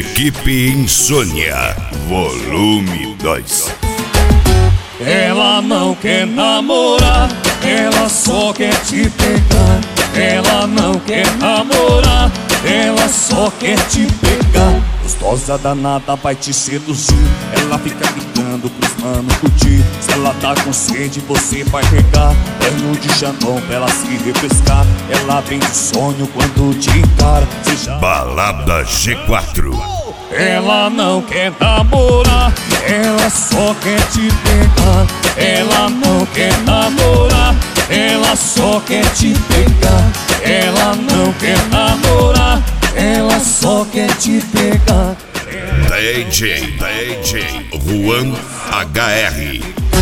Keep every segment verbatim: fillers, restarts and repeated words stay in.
Equipe Insônia, volume dois. Ela não quer namorar, ela só quer te pegar. Ela não quer namorar, ela só quer te pegar. Gostosa danada vai te seduzir, ela fica gritando pros mano curtir. Se ela tá com sede, você vai regar banho de xandão pra ela se refrescar. Ela vem de sonho quando te encara. Já... Balada G quatro. Ela não quer namorar, ela só quer te pegar. Ela não quer namorar, ela só quer te pegar. Ela não quer namorar, ela só quer te pegar. D J, D J Juan H R.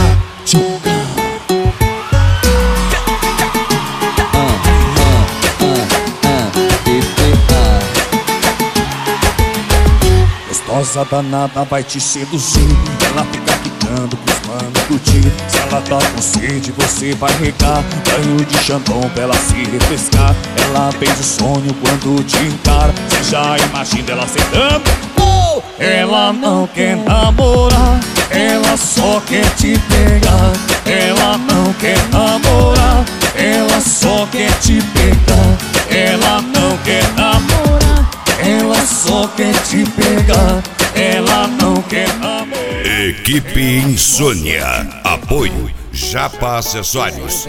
Gostosa danada vai te seduzir, ela fica gritando pros mano curtir. Se ela tá com sede, você vai regar banho de xandão pra ela se refrescar. Ela vem de sonho quando te encara. Você já imagina ela sentando. Oh! Ela não quer namorar, ela só quer te pegar. Ela não quer namorar, ela só quer te pegar. Ela não quer namorar, ela só quer te pegar. Ela não quer namorar. Equipe Insônia, apoio Japa Acessórios.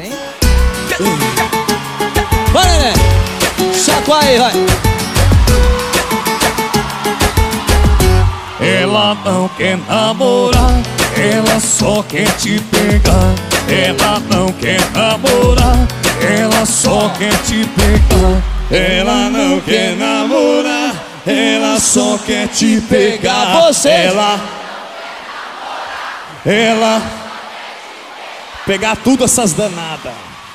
Vai, né? Chacoalha aí, vai. Ela não quer namorar, ela só quer te pegar. Ela não quer namorar, ela só quer te pegar. Ela não quer namorar, ela só quer te pegar. Você. Ela Ela pegar tudo essas danadas.